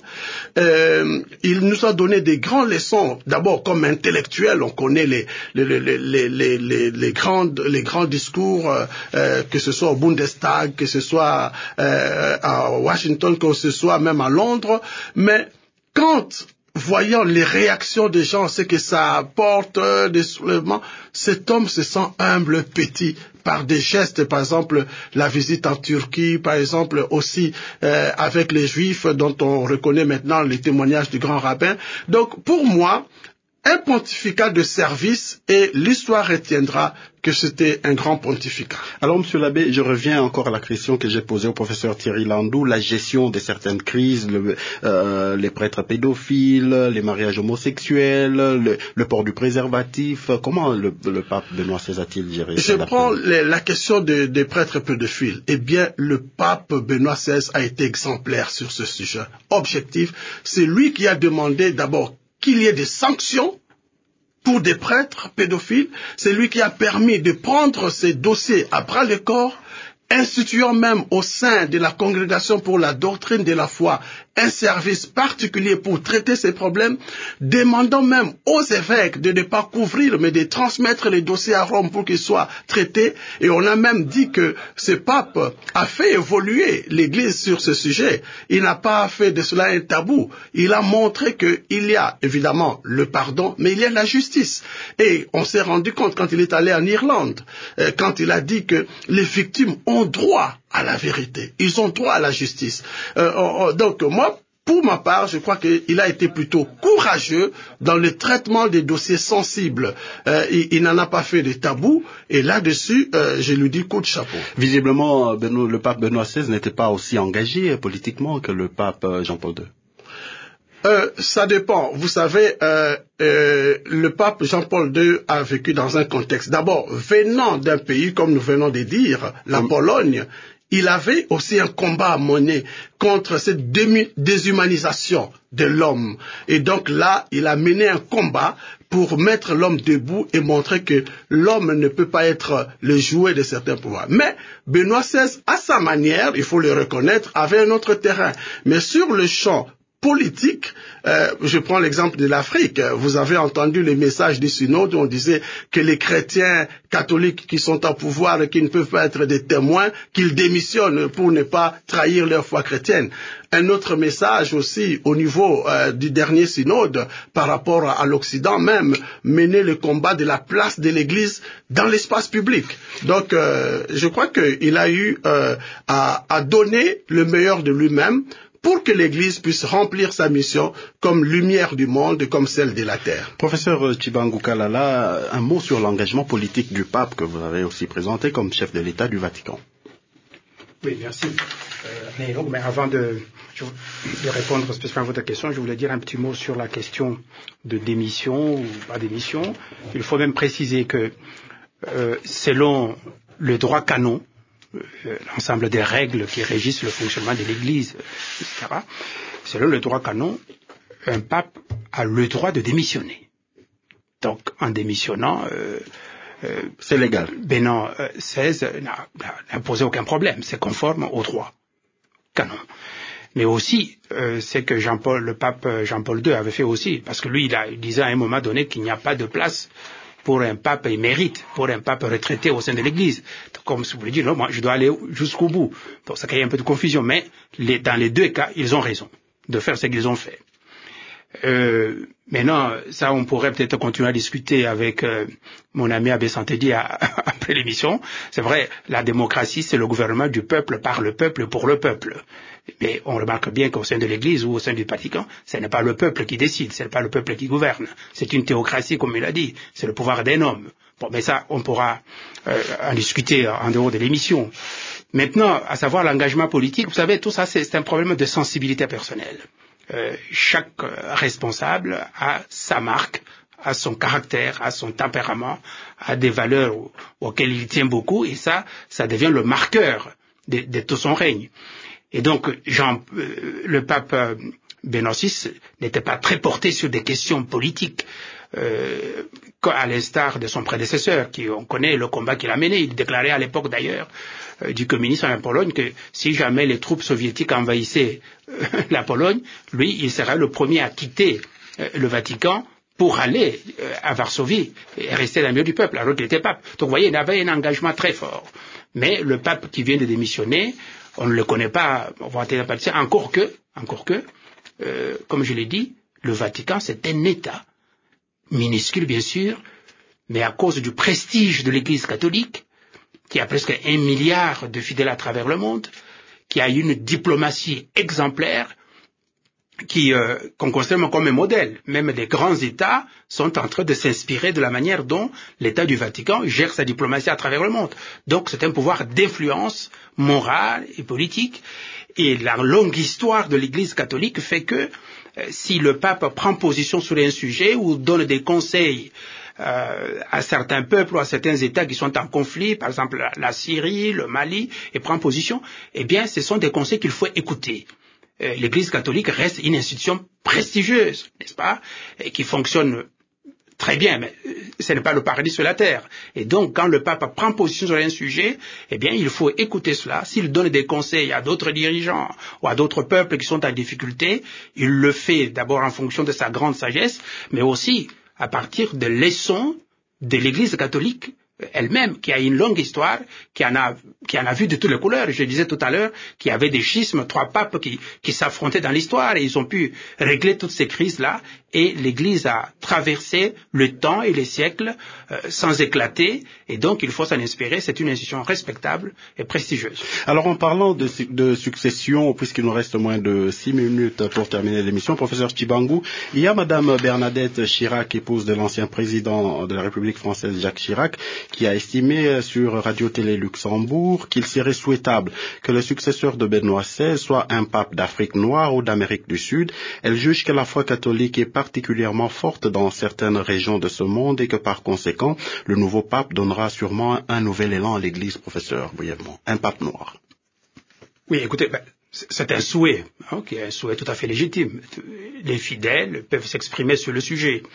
Euh, il nous a donné des grandes leçons, d'abord comme intellectuel, on connaît les, les, les, les, les, les, les, grandes, les grands discours, euh, que ce soit au Bundestag, que ce soit euh, à Washington, que ce soit même à Londres, mais quand voyant les réactions des gens, ce que ça apporte, euh, des soulèvements, cet homme se sent humble, petit, par des gestes, par exemple, la visite en Turquie, par exemple, aussi euh, avec les Juifs, dont on reconnaît maintenant les témoignages du grand rabbin. Donc, pour moi, un pontificat de service, et l'histoire retiendra que c'était un grand pontificat. Alors, Monsieur l'abbé, je reviens encore à la question que j'ai posée au professeur Thierry Landou, la gestion de certaines crises, le, euh, les prêtres pédophiles, les mariages homosexuels, le, le port du préservatif. Comment le, le pape Benoît seize a-t-il géré ça? Je prends les, la question des de prêtres pédophiles. Eh bien, le pape Benoît seize a été exemplaire sur ce sujet. Objectif, c'est lui qui a demandé d'abord qu'il y ait des sanctions pour des prêtres pédophiles. C'est lui qui a permis de prendre ces dossiers à bras le corps, instituant même au sein de la congrégation pour la doctrine de la foi un service particulier pour traiter ces problèmes, demandant même aux évêques de ne pas couvrir, mais de transmettre les dossiers à Rome pour qu'ils soient traités. Et on a même dit que ce pape a fait évoluer l'Église sur ce sujet. Il n'a pas fait de cela un tabou. Il a montré qu'il y a évidemment le pardon, mais il y a la justice. Et on s'est rendu compte quand il est allé en Irlande, quand il a dit que les victimes ont droit à la vérité. Ils ont droit à la justice. Euh, donc, moi, pour ma part, je crois qu'il a été plutôt courageux dans le traitement des dossiers sensibles. Euh, il, il n'en a pas fait de tabou, et là-dessus, euh, je lui dis coup de chapeau. Visiblement, Benoît, le pape Benoît seize n'était pas aussi engagé politiquement que le pape Jean-Paul deux. Euh, ça dépend. Vous savez, euh, euh, le pape Jean-Paul deux a vécu dans un contexte. D'abord, venant d'un pays, comme nous venons de dire, la mmh. Pologne, il avait aussi un combat à mener contre cette déshumanisation de l'homme. Et donc là, il a mené un combat pour mettre l'homme debout et montrer que l'homme ne peut pas être le jouet de certains pouvoirs. Mais Benoît seize, à sa manière, il faut le reconnaître, avait un autre terrain. Mais sur le champ politique. Euh, je prends l'exemple de l'Afrique. Vous avez entendu les messages du synode où on disait que les chrétiens catholiques qui sont au pouvoir et qui ne peuvent pas être des témoins, qu'ils démissionnent pour ne pas trahir leur foi chrétienne. Un autre message aussi au niveau euh, du dernier synode par rapport à, à l'Occident même, mener le combat de la place de l'Église dans l'espace public. Donc euh, je crois qu'il a eu euh, à, à donner le meilleur de lui-même pour que l'Église puisse remplir sa mission comme lumière du monde et comme celle de la terre. Professeur Tshibangou Kalala, un mot sur l'engagement politique du pape que vous avez aussi présenté comme chef de l'État du Vatican. Oui, merci. Euh, mais avant de, de répondre spécifiquement à votre question, je voulais dire un petit mot sur la question de démission ou pas démission. Il faut même préciser que euh, selon le droit canon, l'ensemble des règles qui régissent le fonctionnement de l'Église, et cetera. Selon le droit canon, un pape a le droit de démissionner. Donc, en démissionnant, euh, euh, c'est légal. Benoît seize n'a, n'a posé aucun problème, c'est conforme au droit canon. Mais aussi, euh, c'est que Jean-Paul, le pape Jean-Paul deux avait fait aussi, parce que lui, il, a, il disait à un moment donné qu'il n'y a pas de place pour un pape émérite, pour un pape retraité au sein de l'Église. Comme si vous voulez dire, non, moi, je dois aller jusqu'au bout. Pour ça qu'il y a un peu de confusion, mais les, dans les deux cas, ils ont raison de faire ce qu'ils ont fait. Euh, maintenant, ça, on pourrait peut-être continuer à discuter avec euh, mon ami Abbé Santedi après l'émission. C'est vrai, la démocratie, c'est le gouvernement du peuple, par le peuple, pour le peuple. Mais on remarque bien qu'au sein de l'Église ou au sein du Vatican, ce n'est pas le peuple qui décide, ce n'est pas le peuple qui gouverne. C'est une théocratie, comme il a dit. C'est le pouvoir d'un homme. Bon, mais ça, on pourra euh, en discuter en dehors de l'émission. Maintenant, à savoir l'engagement politique, vous savez, tout ça, c'est, c'est un problème de sensibilité personnelle. Euh, chaque responsable a sa marque, a son caractère, a son tempérament, a des valeurs auxquelles il tient beaucoup, et ça, ça devient le marqueur de, de tout son règne. Et donc, Jean, euh, le pape euh, Benoît six n'était pas très porté sur des questions politiques, euh, à l'instar de son prédécesseur, qui on connaît le combat qu'il a mené. Il déclarait à l'époque d'ailleurs euh, du communisme en Pologne que si jamais les troupes soviétiques envahissaient euh, la Pologne, lui, il serait le premier à quitter euh, le Vatican pour aller euh, à Varsovie et rester dans le milieu du peuple, alors qu'il était pape. Donc vous voyez, il avait un engagement très fort. Mais le pape qui vient de démissionner, on ne le connaît pas, on va pas dire, encore que, encore que, euh, comme je l'ai dit, le Vatican, c'est un État, minuscule bien sûr, mais à cause du prestige de l'Église catholique, qui a presque un milliard de fidèles à travers le monde, qui a une diplomatie exemplaire, qui euh, qu'on considère comme un modèle. Même les grands États sont en train de s'inspirer de la manière dont l'État du Vatican gère sa diplomatie à travers le monde. Donc c'est un pouvoir d'influence morale et politique. Et la longue histoire de l'Église catholique fait que euh, si le pape prend position sur un sujet ou donne des conseils euh, à certains peuples ou à certains États qui sont en conflit, par exemple la, la Syrie, le Mali, et prend position, eh bien ce sont des conseils qu'il faut écouter. L'Église catholique reste une institution prestigieuse, n'est-ce pas, et qui fonctionne très bien, mais ce n'est pas le paradis sur la terre. Et donc, quand le pape prend position sur un sujet, eh bien, il faut écouter cela. S'il donne des conseils à d'autres dirigeants ou à d'autres peuples qui sont en difficulté, il le fait d'abord en fonction de sa grande sagesse, mais aussi à partir de leçons de l'Église catholique elle-même, qui a une longue histoire, qui en a, qui en a vu de toutes les couleurs. Je disais tout à l'heure qu'il y avait des schismes, trois papes qui, qui s'affrontaient dans l'histoire et ils ont pu régler toutes ces crises-là. Et l'Église a traversé le temps et les siècles euh, sans éclater. Et donc, il faut s'en inspirer. C'est une institution respectable et prestigieuse. Alors, en parlant de, de succession, puisqu'il nous reste moins de six minutes pour terminer l'émission, professeur Tshibangou, il y a Madame Bernadette Chirac, épouse de l'ancien président de la République française Jacques Chirac, qui a estimé sur Radio-Télé Luxembourg qu'il serait souhaitable que le successeur de Benoît seize soit un pape d'Afrique noire ou d'Amérique du Sud. Elle juge que la foi catholique est particulièrement forte dans certaines régions de ce monde et que par conséquent, le nouveau pape donnera sûrement un nouvel élan à l'Église, professeur, brièvement. Un pape noir. Oui, écoutez, ben, c'est un souhait, hein, qui est un souhait tout à fait légitime. Les fidèles peuvent s'exprimer sur le sujet.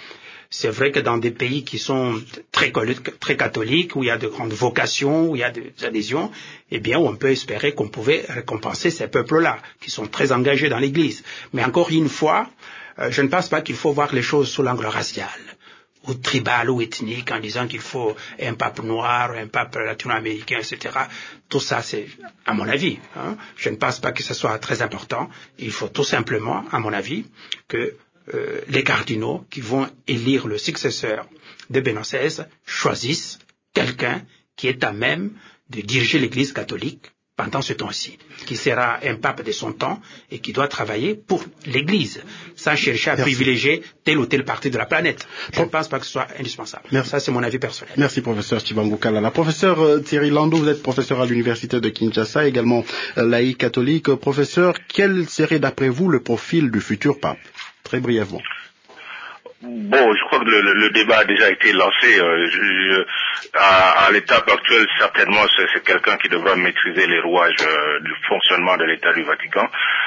C'est vrai que dans des pays qui sont très, très catholiques, où il y a de grandes vocations, où il y a des adhésions, eh bien, on peut espérer qu'on pouvait récompenser ces peuples-là, qui sont très engagés dans l'Église. Mais encore une fois, euh, je ne pense pas qu'il faut voir les choses sous l'angle racial, ou tribal ou ethnique, en disant qu'il faut un pape noir, un pape latino-américain, et cetera. Tout ça, c'est, à mon avis, hein, je ne pense pas que ce soit très important. Il faut tout simplement, à mon avis, que euh, les cardinaux qui vont élire le successeur de Benoît seize choisissent quelqu'un qui est à même de diriger l'Église catholique pendant ce temps-ci, qui sera un pape de son temps et qui doit travailler pour l'Église, sans chercher à Merci. privilégier tel ou tel parti de la planète. Je ne pense pas que ce soit indispensable. Merci. Ça, c'est mon avis personnel. Merci, professeur Tshibangu Kalala. Professeur euh, Thierry Landau, vous êtes professeur à l'Université de Kinshasa, également euh, laïc catholique. Professeur, quel serait d'après vous le profil du futur pape? Très brièvement. Bon, je crois que le, le, le débat a déjà été lancé. Euh, je, je, à, à l'étape actuelle, certainement, c'est, c'est quelqu'un qui devra maîtriser les rouages euh, du fonctionnement de l'État du Vatican.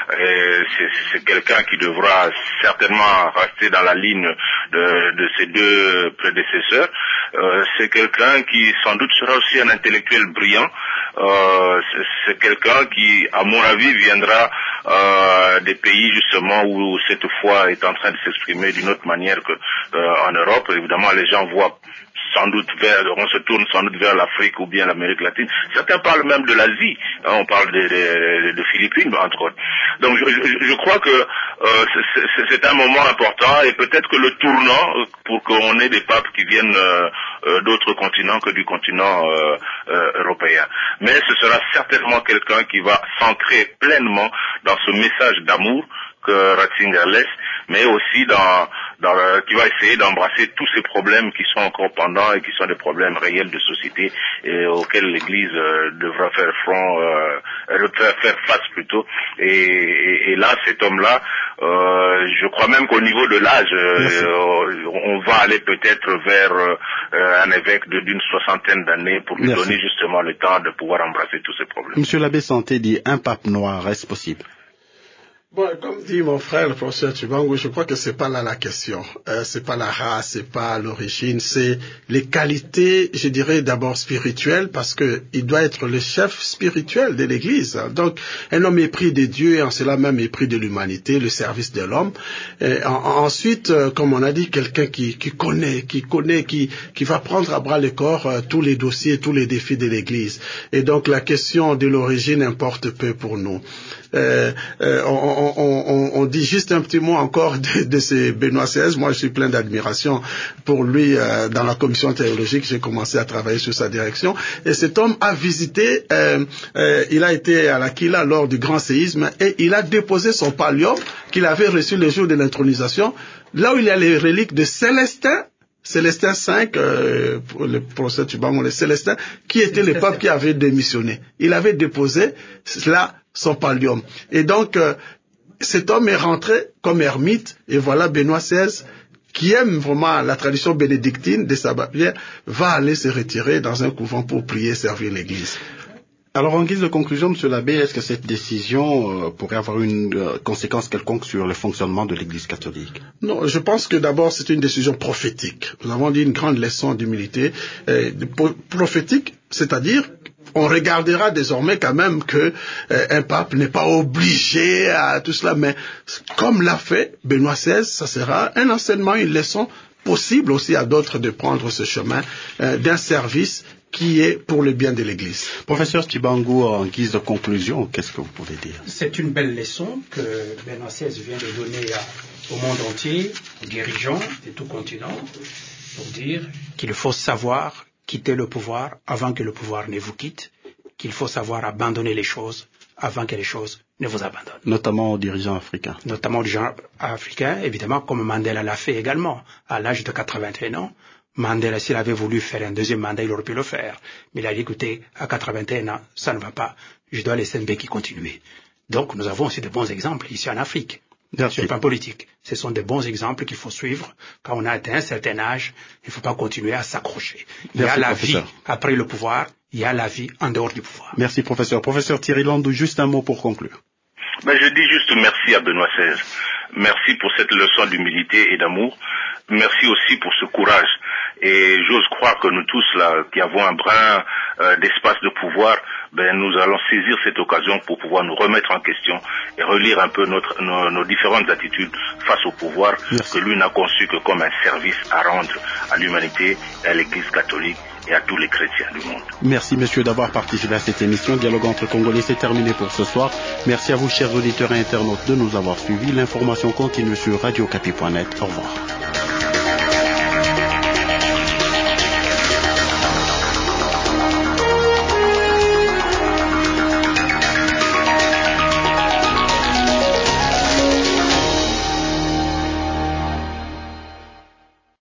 Et c'est, c'est quelqu'un qui devra certainement rester dans la ligne de, de ses deux prédécesseurs. Euh, c'est quelqu'un qui, sans doute, sera aussi un intellectuel brillant. Euh, c'est, c'est quelqu'un qui, à mon avis, viendra euh, des pays justement où cette foi est en train de s'exprimer d'une autre manière que euh, en Europe. Évidemment, les gens voient sans doute vers, on se tourne sans doute vers l'Afrique ou bien l'Amérique latine. Certains parlent même de l'Asie. Hein, on parle de, de, de Philippines, entre autres. Donc, je, je, je crois que euh, c'est, c'est un moment important et peut-être que le tournant pour qu'on ait des papes qui viennent euh, euh, d'autres continents que du continent euh, euh, européen. Mais ce sera certainement quelqu'un qui va s'ancrer pleinement dans ce message d'amour que Ratzinger laisse, mais aussi dans, dans le, qui va essayer d'embrasser tous ces problèmes qui sont encore pendants et qui sont des problèmes réels de société et auxquels l'Église euh, devra faire front, euh, faire, faire face plutôt. Et, et, et là, cet homme-là, euh, je crois même qu'au niveau de l'âge, euh, on va aller peut-être vers euh, un évêque de, d'une soixantaine d'années pour lui Merci. donner justement le temps de pouvoir embrasser tous ces problèmes. Monsieur l'abbé Santé dit un pape noir, est-ce possible? Bon, comme dit mon frère, le professeur Tshibangu, je crois que c'est pas là la question. Euh, c'est pas la race, c'est pas l'origine, c'est les qualités, je dirais d'abord spirituelles, parce que il doit être le chef spirituel de l'Église. Donc, un homme épris de Dieu et en cela même épris de l'humanité, le service de l'homme. Et en, ensuite, euh, comme on a dit, quelqu'un qui, qui connaît, qui connaît, qui, qui va prendre à bras le corps euh, tous les dossiers, tous les défis de l'Église. Et donc, la question de l'origine importe peu pour nous. Euh, euh, on, on, on, on dit juste un petit mot encore de, de ce Benoît seize. Moi, je suis plein d'admiration pour lui. Euh, dans la commission théologique, j'ai commencé à travailler sur sa direction. Et cet homme a visité, euh, euh, il a été à l'Aquila lors du grand séisme et il a déposé son pallium qu'il avait reçu le jour de l'intronisation, là où il y a les reliques de Célestin, Célestin cinq, euh, pour le professeur Tshibangu, le Célestin, qui était le pape qui avait démissionné. Il avait déposé là son pallium. Et donc, euh, cet homme est rentré comme ermite, et voilà Benoît seize, qui aime vraiment la tradition bénédictine des Sabatières, va aller se retirer dans un couvent pour prier, servir l'Église. Alors, en guise de conclusion, monsieur l'abbé, est-ce que cette décision euh, pourrait avoir une euh, conséquence quelconque sur le fonctionnement de l'Église catholique? Non, je pense que d'abord, c'est une décision prophétique. Nous avons dit une grande leçon d'humilité. Euh, prophétique, c'est-à-dire on regardera désormais quand même que euh, un pape n'est pas obligé à tout cela, mais comme l'a fait Benoît seize, ça sera un enseignement, une leçon possible aussi à d'autres de prendre ce chemin euh, d'un service qui est pour le bien de l'Église. Professeur Tshibangu, en guise de conclusion, qu'est-ce que vous pouvez dire? C'est une belle leçon que Benoît seize vient de donner à, au monde entier, aux dirigeants de tout continent, pour dire qu'il faut savoir quitter le pouvoir avant que le pouvoir ne vous quitte, qu'il faut savoir abandonner les choses avant que les choses ne vous abandonnent. Notamment aux dirigeants africains. Notamment aux dirigeants africains, évidemment, comme Mandela l'a fait également. À l'âge de quatre-vingt-un ans, Mandela, s'il avait voulu faire un deuxième mandat, il aurait pu le faire. Mais il a dit, écoutez, à quatre-vingt-un ans, ça ne va pas. Je dois laisser Mbeki continuer. Donc, nous avons aussi de bons exemples ici en Afrique. Merci. Sur le plan politique. Ce sont de bons exemples qu'il faut suivre. Quand on a atteint un certain âge, il ne faut pas continuer à s'accrocher. Il Merci, y a la professeur. vie après le pouvoir, il y a la vie en dehors du pouvoir. Merci, professeur. Professeur Thierry Landau, juste un mot pour conclure. Ben, je dis juste merci à Benoît seize. Merci pour cette leçon d'humilité et d'amour. merci aussi pour ce courage. Et j'ose croire que nous tous, là, qui avons un brin euh, d'espace de pouvoir, ben, nous allons saisir cette occasion pour pouvoir nous remettre en question et relire un peu notre, nos, nos différentes attitudes face au pouvoir Merci. que lui n'a conçu que comme un service à rendre à l'humanité et à l'Église catholique et à tous les chrétiens du monde. Merci messieurs d'avoir participé à cette émission. Dialogue entre Congolais, c'est terminé pour ce soir. Merci à vous chers auditeurs et internautes de nous avoir suivis. L'information continue sur radio capi point net. Au revoir.